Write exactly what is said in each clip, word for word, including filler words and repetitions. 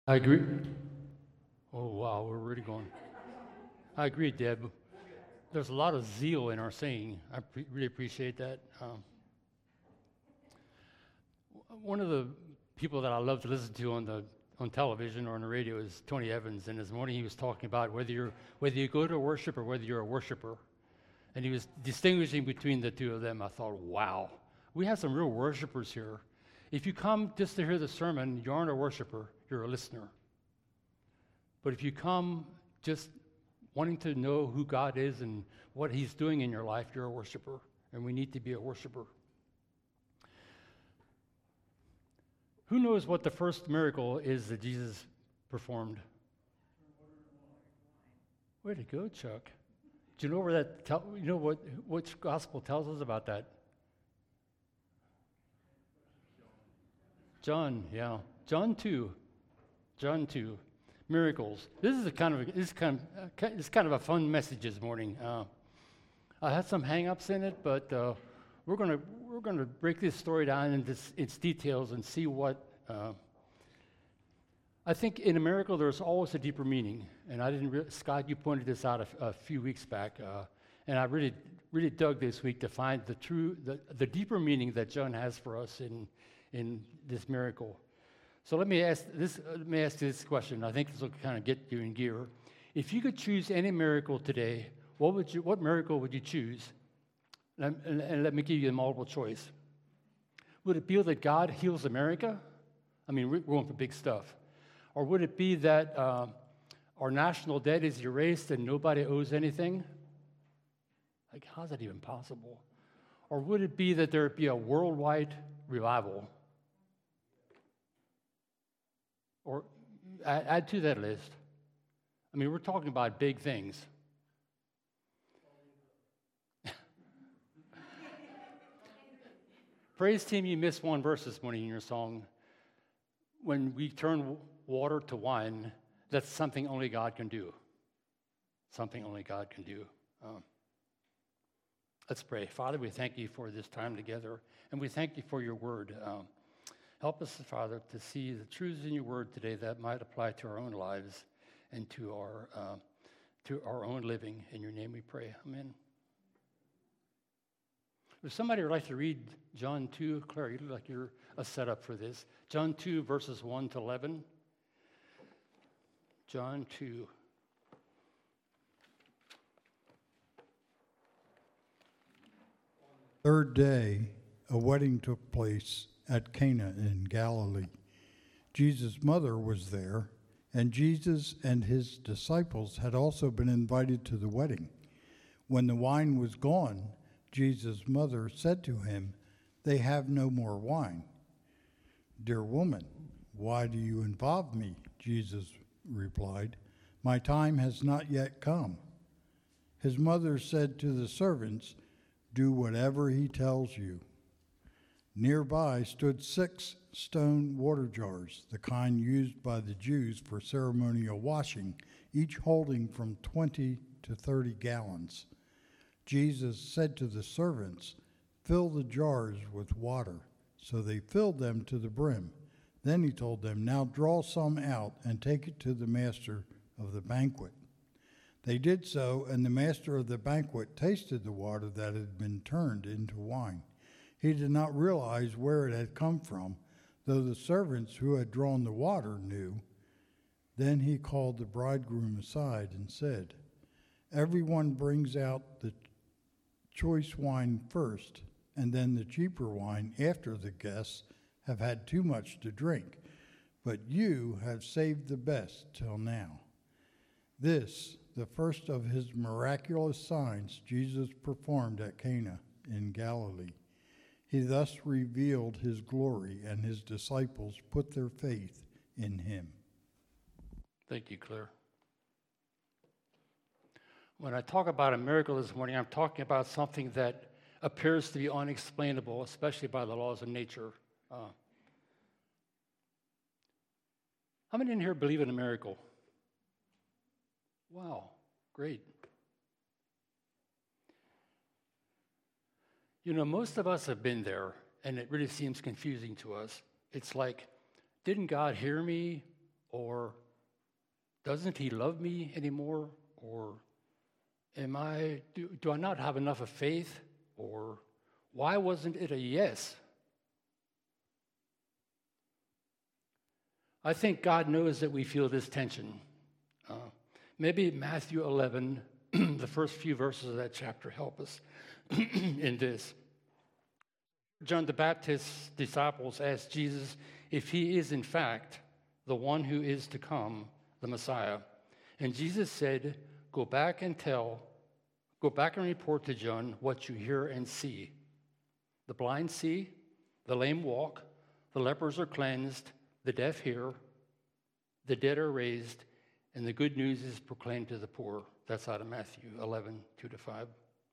I agree. Oh, wow, we're really going. I agree, Deb. There's a lot of zeal in our singing. I pre- really appreciate that. Um, one of the people that I love to listen to on the on television or on the radio is Tony Evans, and this morning he was talking about whether you're whether you go to worship or whether you're a worshiper, and he was distinguishing between the two of them. I thought, wow, we have some real worshipers here. If you come just to hear the sermon, you aren't a worshiper; you're a listener. But if you come just wanting to know who God is and what He's doing in your life, you're a worshiper, and we need to be a worshiper. Who knows what the first miracle is that Jesus performed? Way to go, Chuck. Do you know where that? Tell, you know what? Which gospel tells us about that? John. Yeah, John two. John two. Miracles. This is a kind of a, this is kind of uh, it's kind of a fun message this morning. Uh, I had some hang-ups in it, but uh, we're gonna we're gonna break this story down into its, its details and see what. Uh, I think in a miracle there's always a deeper meaning, and I didn't. Re- Scott, you pointed this out a, f- a few weeks back, uh, and I really really dug this week to find the true the, the deeper meaning that John has for us in in this miracle. So let me ask this. Uh, let me ask this question. I think this will kind of get you in gear. If you could choose any miracle today, what would you? What miracle would you choose? And, and, and let me give you a multiple choice. Would it be that God heals America? I mean, we're going for big stuff. Or would it be that uh, our national debt is erased and nobody owes anything? Like, how's that even possible? Or would it be that there be a worldwide revival? Or add, add to that list. I mean, we're talking about big things. Praise team, you missed one verse this morning in your song. When we turn water to wine, that's something only God can do. Something only God can do. Um, let's pray. Father, we thank you for this time together, and we thank you for your word. Um, help us, Father, to see the truths in your word today that might apply to our own lives and to our uh, to our own living. In your name we pray. Amen. If somebody would like to read John two, Claire, you look like you're a setup for this. John two, verses one to eleven. John two. Third day, a wedding took place at Cana in Galilee. Jesus' mother was there, and Jesus and his disciples had also been invited to the wedding. When the wine was gone, Jesus' mother said to him, "They have no more wine." "Dear woman, why do you involve me?" Jesus replied. "My time has not yet come." His mother said to the servants, "Do whatever he tells you." Nearby stood six stone water jars, the kind used by the Jews for ceremonial washing, each holding from twenty to thirty gallons. Jesus said to the servants, "Fill the jars with water." So they filled them to the brim. Then he told them, "Now draw some out and take it to the master of the banquet." They did so, and the master of the banquet tasted the water that had been turned into wine. He did not realize where it had come from, though the servants who had drawn the water knew. Then he called the bridegroom aside and said, "Everyone brings out the choice wine first, and then the cheaper wine after the guests have had too much to drink. But you have saved the best till now." This, the first of his miraculous signs Jesus performed at Cana in Galilee. He thus revealed his glory, and his disciples put their faith in him. Thank you, Claire. When I talk about a miracle this morning, I'm talking about something that appears to be unexplainable, especially by the laws of nature. Uh, how many in here believe in a miracle? Wow, great. You know, most of us have been there, and it really seems confusing to us. It's like, didn't God hear me? Or doesn't he love me anymore? Or am I, do, do I not have enough of faith? Or why wasn't it a yes? I think God knows that we feel this tension. Uh, maybe Matthew eleven, the first few verses of that chapter, help us in this. John the Baptist's disciples asked Jesus if he is in fact the one who is to come, the Messiah. And Jesus said, go back and tell, go back and report to John what you hear and see. The blind see, the lame walk, the lepers are cleansed, the deaf hear, the dead are raised, and the good news is proclaimed to the poor. That's out of Matthew eleven, two to five.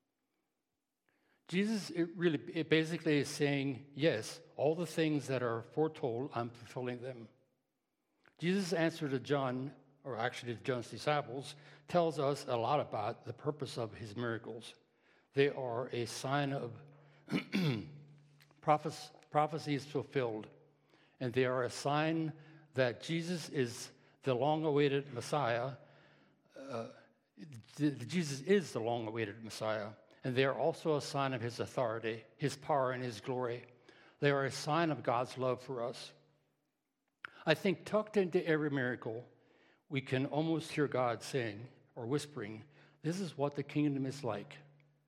Jesus it really it basically is saying, yes, all the things that are foretold, I'm fulfilling them. Jesus' answer to John, or actually to John's disciples, tells us a lot about the purpose of his miracles. They are a sign of prophes- prophecies fulfilled, and they are a sign that Jesus is the long-awaited Messiah. Uh, Jesus is the long-awaited Messiah, and they are also a sign of his authority, his power, and his glory. They are a sign of God's love for us. I think tucked into every miracle, we can almost hear God saying or whispering, this is what the kingdom is like.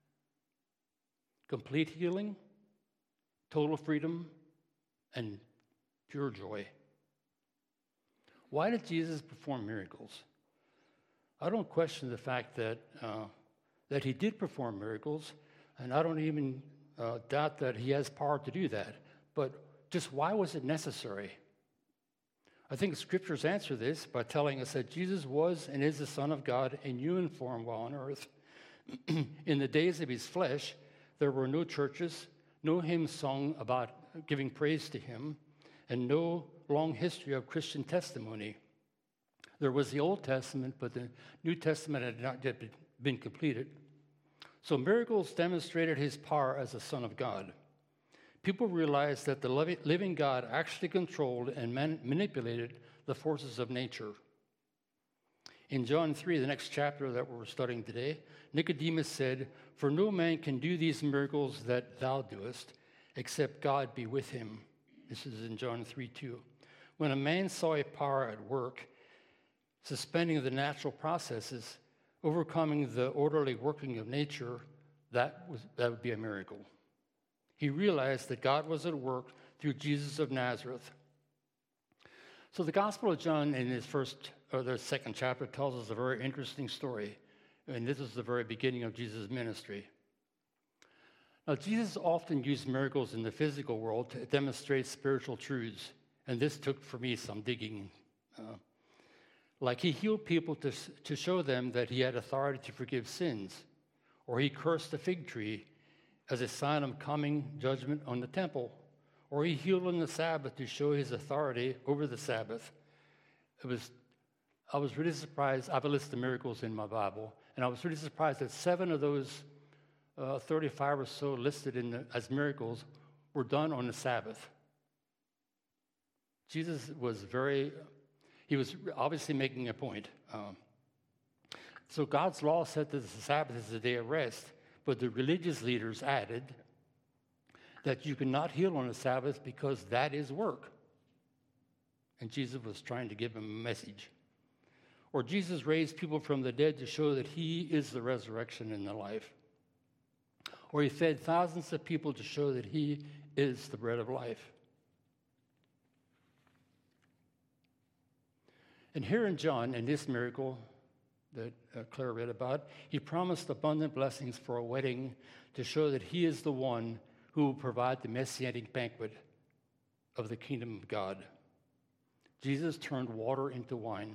Complete healing, total freedom, and pure joy. Why did Jesus perform miracles? I don't question the fact that uh, that he did perform miracles, and I don't even uh, doubt that he has power to do that. But just why was it necessary? I think the scriptures answer this by telling us that Jesus was and is the Son of God in human form while on earth. In the days of his flesh, there were no churches, no hymns sung about giving praise to him, and no long history of Christian testimony. There was the Old Testament, but the New Testament had not yet been completed. So miracles demonstrated his power as the Son of God. People realized that the living God actually controlled and man- manipulated the forces of nature. In John three, the next chapter that we're studying today, Nicodemus said, for no man can do these miracles that thou doest, except God be with him. This is in John three two. When a man saw a power at work, suspending the natural processes, overcoming the orderly working of nature, that was that would be a miracle. He realized that God was at work through Jesus of Nazareth. So the Gospel of John in his first or the second chapter tells us a very interesting story. And this is the very beginning of Jesus' ministry. Now, Jesus often used miracles in the physical world to demonstrate spiritual truths. And this took, for me, some digging. Uh, like he healed people to, to show them that he had authority to forgive sins. Or he cursed a fig tree as a sign of coming judgment on the temple. Or he healed on the Sabbath to show his authority over the Sabbath. It was, I was really surprised. I have a list of miracles in my Bible, and I was really surprised that seven of those uh, thirty-five or so listed in the, as miracles were done on the Sabbath. Jesus was very, he was obviously making a point. Um, so God's law said that the Sabbath is a day of rest, but the religious leaders added that you cannot heal on the Sabbath because that is work. And Jesus was trying to give him a message. Or Jesus raised people from the dead to show that he is the resurrection and the life. Or he fed thousands of people to show that he is the bread of life. And here in John, in this miracle that uh, Claire read about, he promised abundant blessings for a wedding to show that he is the one who will provide the messianic banquet of the kingdom of God. Jesus turned water into wine.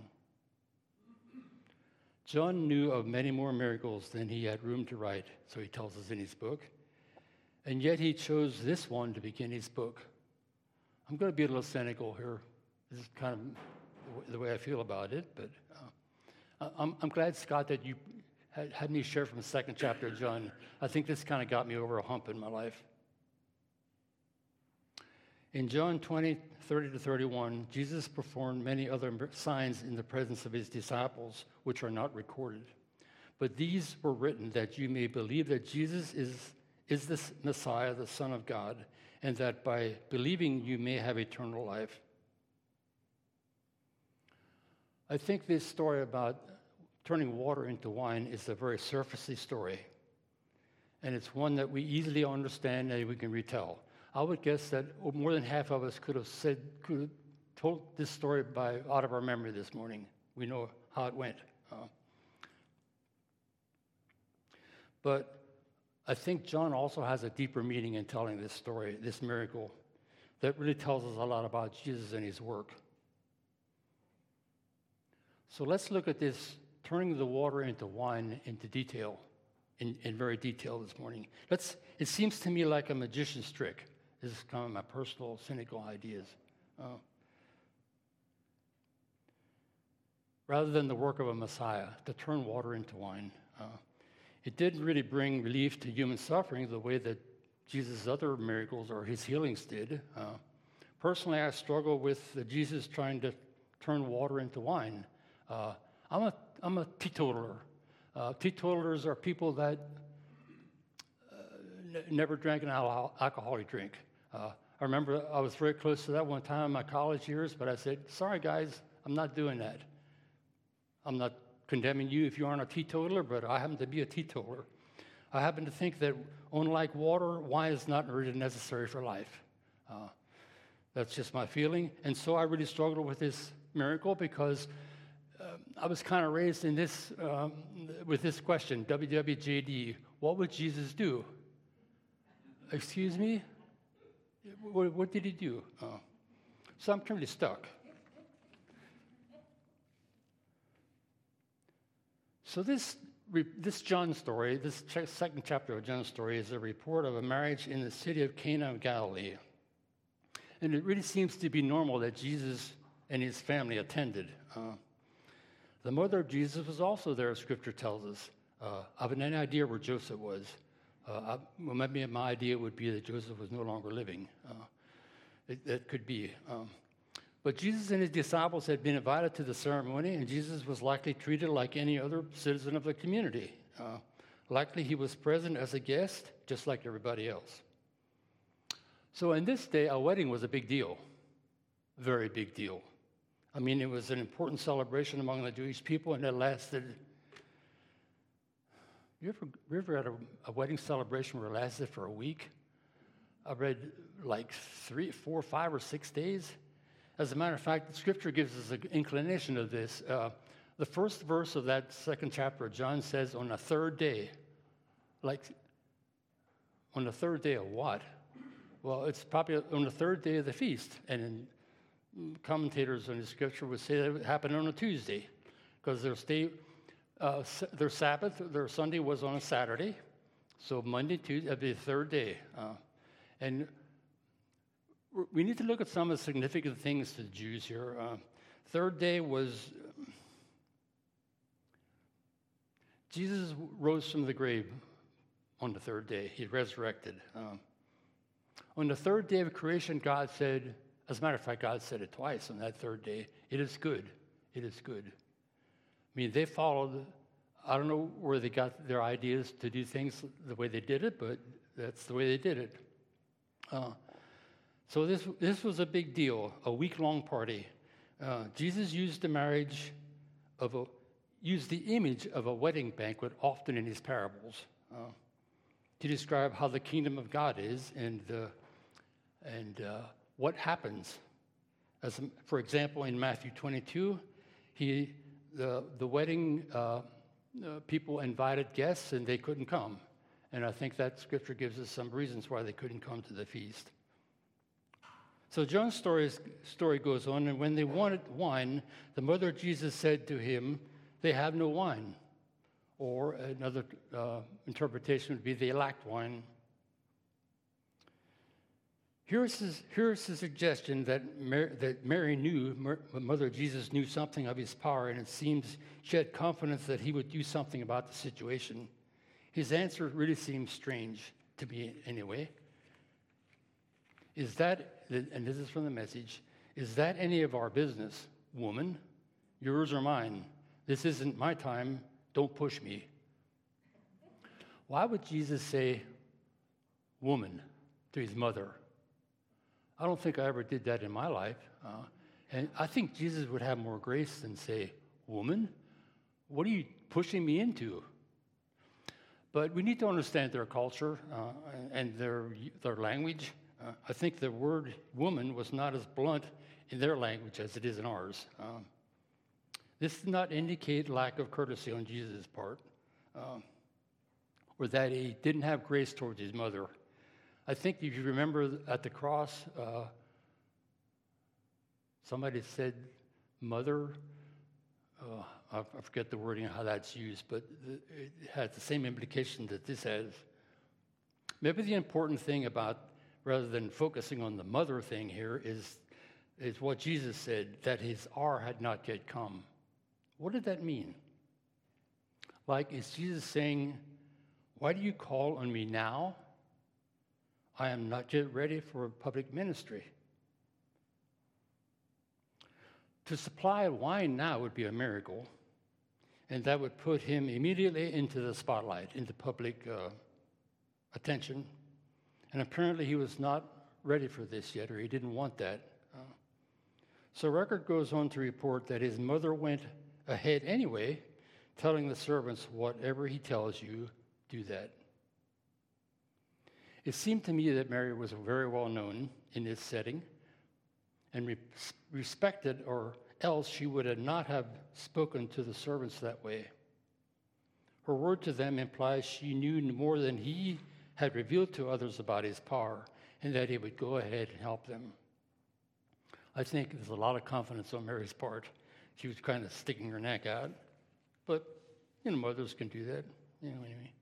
John knew of many more miracles than he had room to write, so he tells us in his book. And yet he chose this one to begin his book. I'm going to be a little cynical here. This is kind of the way I feel about it, but uh, I'm, I'm glad, Scott, that you had, had me share from the second chapter of John. I think this kind of got me over a hump in my life. In John twenty, thirty to thirty-one, Jesus performed many other signs in the presence of his disciples, which are not recorded. But these were written that you may believe that Jesus is, is the Messiah, the Son of God, and that by believing you may have eternal life. I think this story about turning water into wine is a very surfacey story, and it's one that we easily understand and we can retell. I would guess that more than half of us could have said, could have told this story by out of our memory this morning. We know how it went. Uh, but I think John also has a deeper meaning in telling this story, this miracle, that really tells us a lot about Jesus and his work. So let's look at this turning the water into wine into detail, in, in very detail this morning. Let's. It seems to me like a magician's trick. This is kind of my personal, cynical ideas. Uh, rather than the work of a Messiah, to turn water into wine. Uh, it didn't really bring relief to human suffering the way that Jesus' other miracles or his healings did. Uh, personally, I struggle with the Jesus trying to turn water into wine. Uh, I'm a I'm a teetotaler. Uh, teetotalers are people that uh, n- never drank an al- alcoholic drink. Uh, I remember I was very close to that one time in my college years, but I said, sorry, guys, I'm not doing that. I'm not condemning you if you aren't a teetotaler, but I happen to be a teetotaler. I happen to think that, unlike water, wine is not really necessary for life. Uh, that's just my feeling. And so I really struggled with this miracle because uh, I was kind of raised in this um, with this question, W W J D, what would Jesus do? Excuse me? What, what did he do? Uh, so I'm pretty stuck. So this this John story, this ch- second chapter of John's story, is a report of a marriage in the city of Cana of Galilee. And it really seems to be normal that Jesus and his family attended. Uh, the mother of Jesus was also there, as Scripture tells us. Uh, I have an idea where Joseph was. Uh, I, well, maybe my idea would be that Joseph was no longer living. Uh, it, that could be. Um, but Jesus and his disciples had been invited to the ceremony, and Jesus was likely treated like any other citizen of the community. Uh, likely he was present as a guest, just like everybody else. So in this day, a wedding was a big deal, very big deal. I mean, it was an important celebration among the Jewish people, and it lasted. You ever, you ever had a, a wedding celebration where it lasted for a week? I read like three, four, five, or six days. As a matter of fact, the Scripture gives us an inclination of this. Uh, the first verse of that second chapter of John says, on the third day. Like, on the third day of what? Well, it's probably on the third day of the feast. And in, commentators on the Scripture would say that it happened on a Tuesday, because their stay, uh, their Sabbath, their Sunday was on a Saturday. So Monday, Tuesday, that'd be the third day. Uh, and we need to look at some of the significant things to the Jews here. Uh, third day was, Jesus rose from the grave on the third day. He resurrected. Um, on the third day of creation, God said, as a matter of fact, God said it twice on that third day, it is good. It is good. I mean, they followed, I don't know where they got their ideas to do things the way they did it, but that's the way they did it. Uh, So this this was a big deal, a week-long party. Uh, Jesus used the marriage of a used the image of a wedding banquet often in his parables uh, to describe how the kingdom of God is and uh, and uh, what happens. As for example, in Matthew twenty-two, he the the wedding uh, uh, people invited guests and they couldn't come, and I think that scripture gives us some reasons why they couldn't come to the feast. So John's story, story goes on, and when they wanted wine, the mother of Jesus said to him, they have no wine. Or another uh, interpretation would be they lacked wine. Here's his, here's the suggestion that Mary, that Mary knew, the mother of Jesus knew something of his power, and it seems she had confidence that he would do something about the situation. His answer really seems strange to me anyway. Is that and this is from the Message, is that any of our business, woman? Yours or mine? This isn't my time. Don't push me. Why would Jesus say woman to his mother? I don't think I ever did that in my life. Uh, and I think Jesus would have more grace than say, woman, what are you pushing me into? But we need to understand their culture uh, and their, their language. Uh, I think the word woman was not as blunt in their language as it is in ours. Um, this does not indicate lack of courtesy on Jesus' part, um, or that he didn't have grace towards his mother. I think if you remember at the cross, uh, somebody said, mother, uh, I, I forget the wording, how that's used, but it has the same implication that this has. Maybe the important thing about, rather than focusing on the mother thing here, is, is what Jesus said, that his hour had not yet come. What did that mean? Like, is Jesus saying, why do you call on me now? I am not yet ready for public ministry. To supply wine now would be a miracle, and that would put him immediately into the spotlight, into public uh, attention. And apparently he was not ready for this yet, or he didn't want that. Uh, so record goes on to report that his mother went ahead anyway, telling the servants, whatever he tells you, do that. It seemed to me that Mary was very well known in this setting and re- respected, or else she would have not have spoken to the servants that way. Her word to them implies she knew more than he had revealed to others about his power, and that he would go ahead and help them. I think there's a lot of confidence on Mary's part. She was kind of sticking her neck out, but, you know, mothers can do that, you know, anyway.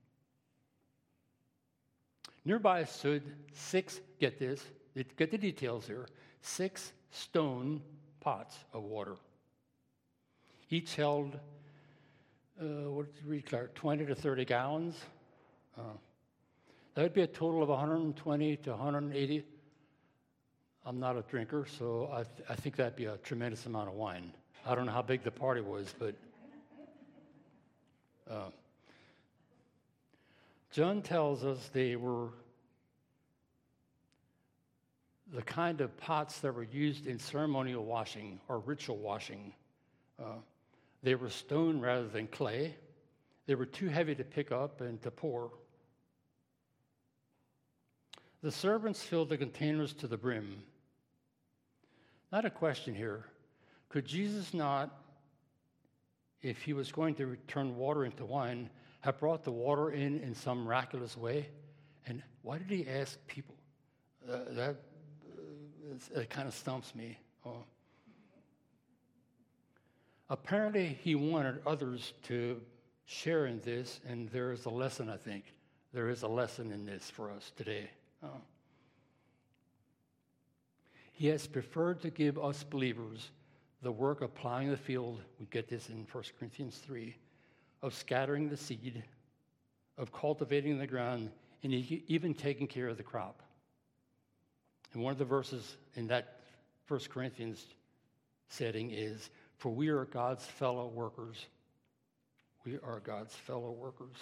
Nearby stood six, get this, get the details here, six stone pots of water. Each held, uh, what did we declare, twenty to thirty gallons. Uh, that would be a total of one hundred twenty to one hundred eighty. I'm not a drinker, so I, th- I think that'd be a tremendous amount of wine. I don't know how big the party was, but uh, John tells us they were the kind of pots that were used in ceremonial washing or ritual washing. Uh, they were stone rather than clay. They were too heavy to pick up and to pour. The servants filled the containers to the brim. Not a question here. Could Jesus not, if he was going to turn water into wine, have brought the water in in some miraculous way? And why did he ask people? Uh, that uh, it kind of stumps me. Oh. Apparently, he wanted others to share in this, and there is a lesson, I think. There is a lesson in this for us today. Oh. He has preferred to give us believers the work of plowing the field, we get this in First Corinthians three, of scattering the seed, of cultivating the ground, and even taking care of the crop. And one of the verses in that First Corinthians setting is, for we are God's fellow workers. We are God's fellow workers.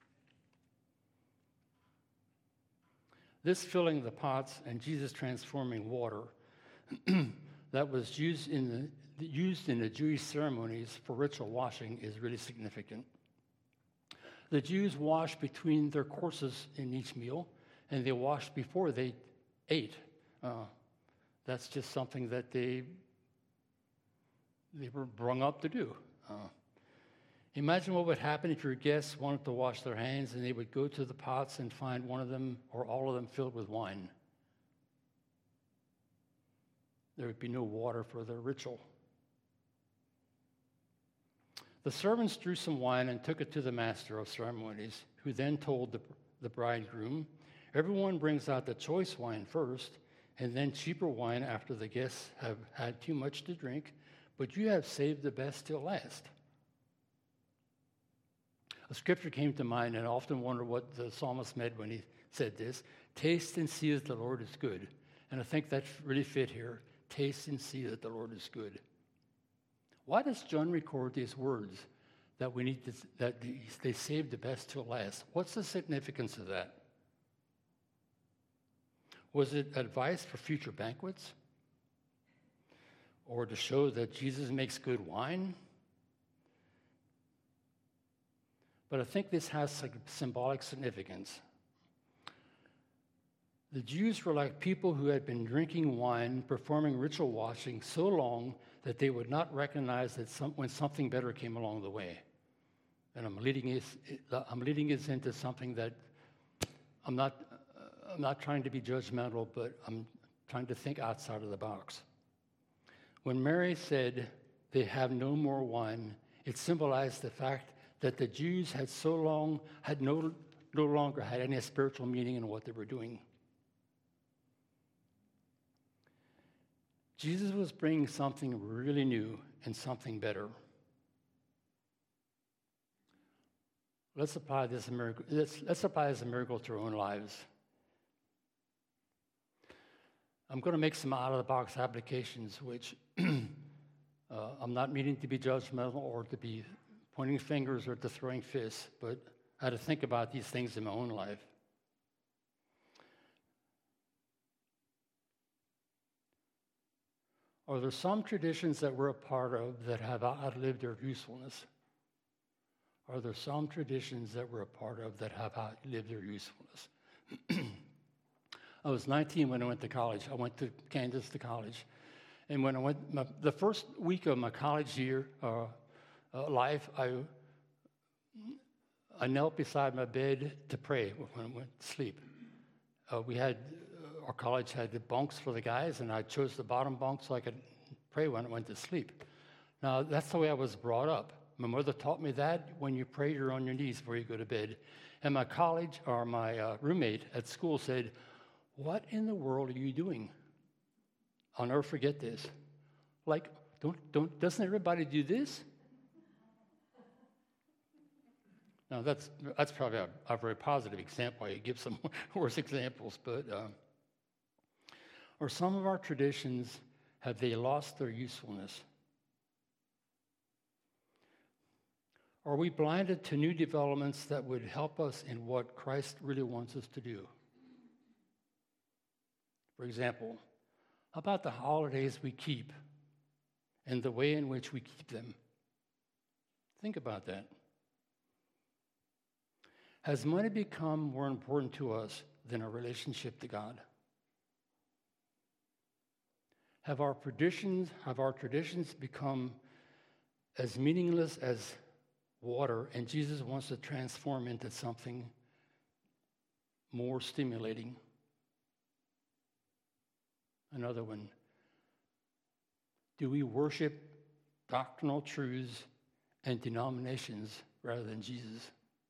This filling the pots and Jesus transforming water that was used in the, used in the Jewish ceremonies for ritual washing is really significant. The Jews washed between their courses in each meal, and they washed before they ate. Uh, that's just something that they they were brung up to do. Uh, imagine what would happen if your guests wanted to wash their hands and they would go to the pots and find one of them or all of them filled with wine. There would be no water for their ritual. The servants drew some wine and took it to the master of ceremonies, who then told the, the bridegroom, everyone brings out the choice wine first, and then cheaper wine after the guests have had too much to drink, but you have saved the best till last. A scripture came to mind, and I often wonder what the psalmist meant when he said this. Taste and see that the Lord is good. And I think that's really fit here. Taste and see that the Lord is good. Why does John record these words that we need to, that they saved the best till last? What's the significance of that? Was it advice for future banquets? Or to show that Jesus makes good wine? But I think this has symbolic significance. The Jews were like people who had been drinking wine, performing ritual washing so long that they would not recognize that some, when something better came along the way. And I'm leading us, I'm leading us into something that I'm not, I'm not trying to be judgmental, but I'm trying to think outside of the box. When Mary said they have no more wine, it symbolized the fact that the Jews had so long, had no, no longer had any spiritual meaning in what they were doing. Jesus was bringing something really new and something better. Let's apply this miracle. Let's, let's apply this miracle to our own lives. I'm going to make some out-of-the-box applications, which uh, I'm not meaning to be judgmental or to be pointing fingers or to throwing fists, but I had to think about these things in my own life. Are there some traditions that we're a part of that have outlived their usefulness? Are there some traditions that we're a part of that have outlived their usefulness? I was nineteen when I went to college. I went to Kansas to college. And when I went, my, the first week of my college year uh, uh, life, I, I knelt beside my bed to pray when I went to sleep. Uh, we had, uh, our college had the bunks for the guys, and I chose the bottom bunk so I could pray when I went to sleep. Now, that's the way I was brought up. My mother taught me that when you pray, you're on your knees before you go to bed. And my college, or my uh, roommate at school said, "What in the world are you doing?" I'll never forget this. Like, don't, don't, doesn't everybody do this? Now, that's, that's probably a, a very positive example. You give some worse examples, but, uh, or some of our traditions, have they lost their usefulness? Are we blinded to new developments that would help us in what Christ really wants us to do? For example, how about the holidays we keep and the way in which we keep them? Think about that. Has money become more important to us than our relationship to God? Have our traditions, have our traditions become as meaningless as water, and Jesus wants to transform into something more stimulating? Another one. Do we worship doctrinal truths and denominations rather than Jesus?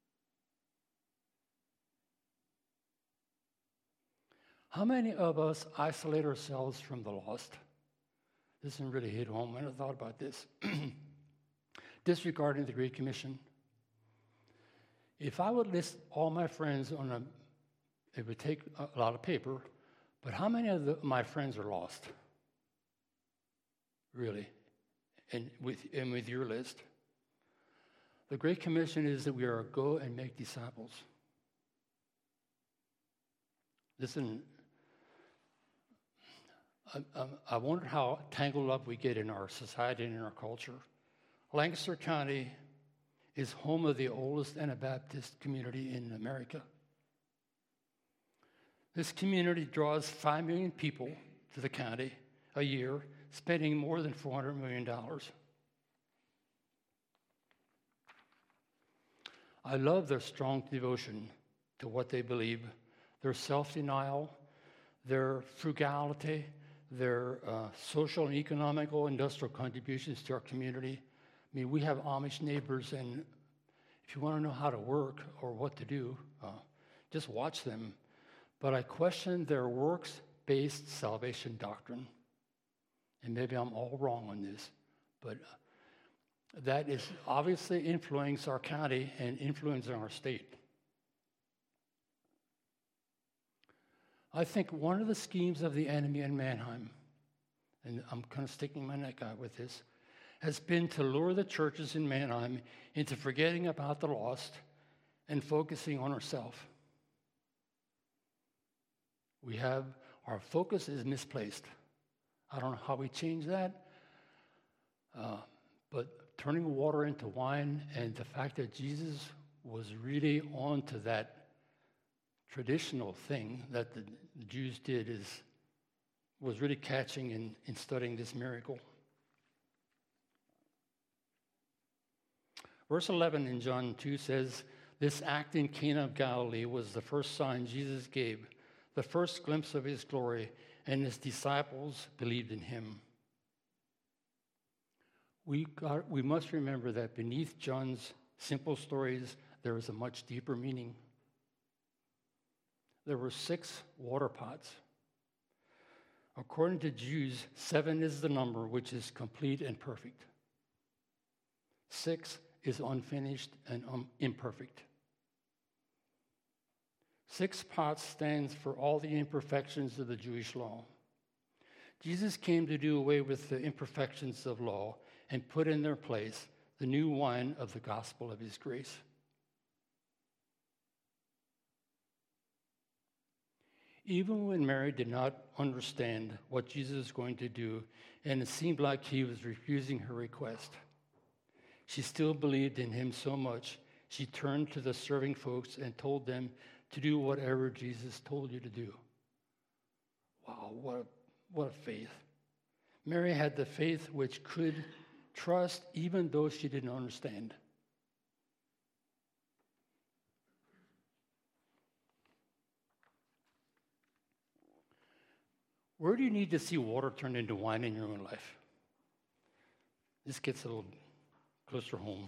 How many of us isolate ourselves from the lost? This didn't really hit home when I thought about this. Disregarding the Great Commission. If I would list all my friends on a, it would take a lot of paper, but how many of the, my friends are lost? Really? And with, and with your list? The Great Commission is that we are to go and make disciples. Listen, I, I, I wonder how tangled up we get in our society and in our culture. Lancaster County is home of the oldest Anabaptist community in America. This community draws five million people to the county a year, spending more than four hundred million dollars. I love their strong devotion to what they believe, their self-denial, their frugality, their uh, social and economical industrial contributions to our community. I mean, we have Amish neighbors, and if you want to know how to work or what to do, uh, just watch them. But I question their works-based salvation doctrine. And maybe I'm all wrong on this, but that is obviously influencing our county and influencing our state. I think one of the schemes of the enemy in Mannheim, and I'm kind of sticking my neck out with this, has been to lure the churches in Mannheim into forgetting about the lost and focusing on ourselves. We have, our focus is misplaced. I don't know how we change that, uh, but turning water into wine and the fact that Jesus was really on to that traditional thing that the Jews did is was really catching in, in studying this miracle. Verse eleven in John two says, "This act in Cana of Galilee was the first sign Jesus gave, the first glimpse of his glory, and his disciples believed in him." We, got, we must remember that beneath John's simple stories, there is a much deeper meaning. There were six water pots. According to Jews, seven is the number which is complete and perfect. Six is unfinished and um, imperfect. Six pots stands for all the imperfections of the Jewish law. Jesus came to do away with the imperfections of law and put in their place the new wine of the gospel of his grace. Even when Mary did not understand what Jesus was going to do, and it seemed like he was refusing her request, she still believed in him so much, she turned to the serving folks and told them to do whatever Jesus told you to do. Wow, what a, what a faith. Mary had the faith which could trust even though she didn't understand. Where do you need to see water turned into wine in your own life? This gets a little closer home.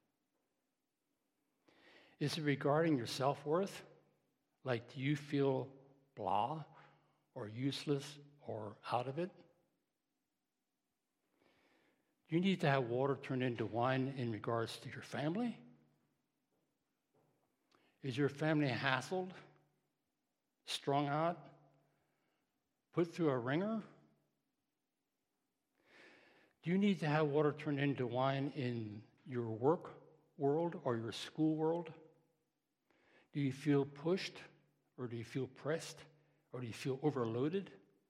Is it regarding your self-worth? Like, do you feel blah or useless or out of it? Do you need to have water turned into wine in regards to your family? Is your family hassled, strung out, put through a wringer? Do you need to have water turned into wine in your work world or your school world? Do you feel pushed, or do you feel pressed, or do you feel overloaded?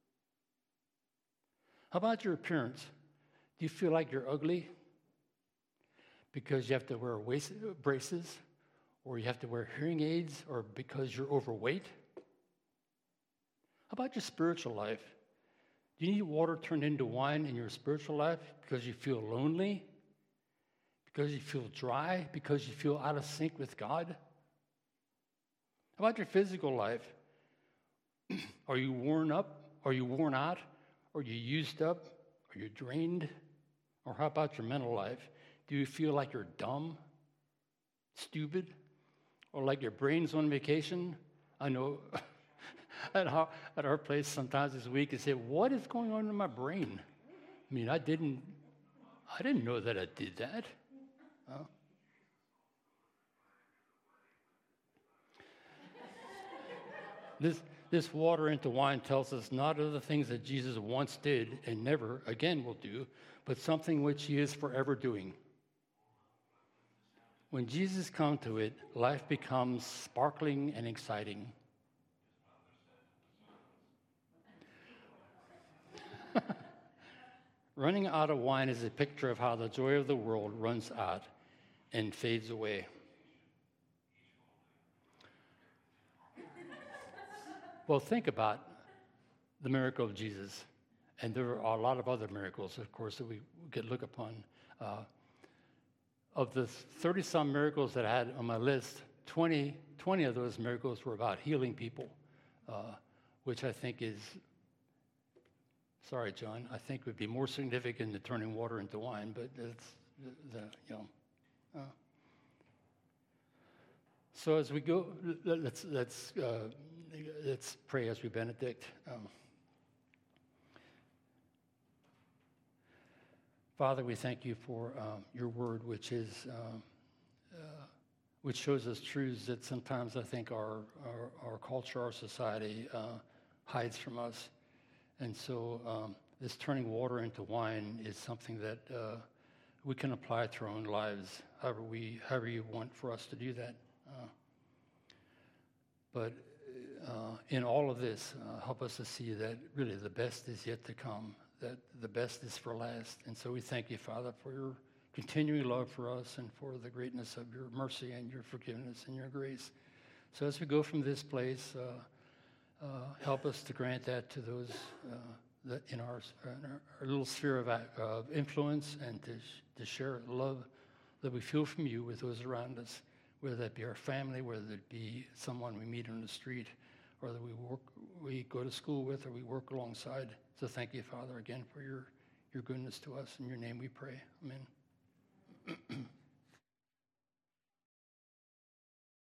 How about your appearance? Do you feel like you're ugly because you have to wear waist braces, or you have to wear hearing aids, or because you're overweight? How about your spiritual life? Do you need water turned into wine in your spiritual life because you feel lonely, because you feel dry, because you feel out of sync with God? How about your physical life? Are you worn up? Are you worn out? Are you used up? Are you drained? Or how about your mental life? Do you feel like you're dumb, stupid, or like your brain's on vacation? I know at our, at our place sometimes this week, I say, what is going on in my brain? I mean, I didn't, I didn't know that I did that. Huh? This, this water into wine tells us not of the things that Jesus once did and never again will do, but something which he is forever doing. When Jesus comes to it, life becomes sparkling and exciting. Running out of wine is a picture of how the joy of the world runs out and fades away. Well, think about the miracle of Jesus. And there are a lot of other miracles, of course, that we could look upon. Uh, of the thirty-some miracles that I had on my list, twenty, twenty of those miracles were about healing people, uh, which I think is, sorry, John, I think would be more significant than turning water into wine, but it's, the, you know. Uh. So as we go, let's, let's, uh, let's pray as we benedict. Um, Father, we thank you for um, your word, which is um, uh, which shows us truths that sometimes I think our our, our culture, our society uh, hides from us. And so um, this turning water into wine is something that uh, we can apply to our own lives, however we, however you want for us to do that. Uh, but uh, in all of this, uh, help us to see that really the best is yet to come, that the best is for last. And so we thank you, Father, for your continuing love for us and for the greatness of your mercy and your forgiveness and your grace. So as we go from this place, uh, uh, help us to grant that to those uh, that in our, in our, our little sphere of, of influence, and to, sh- to share love that we feel from you with those around us, whether that be our family, whether it be someone we meet on the street, or that we work, we go to school with, or we work alongside. So thank you, Father, again for your, your goodness to us. In your name we pray. Amen.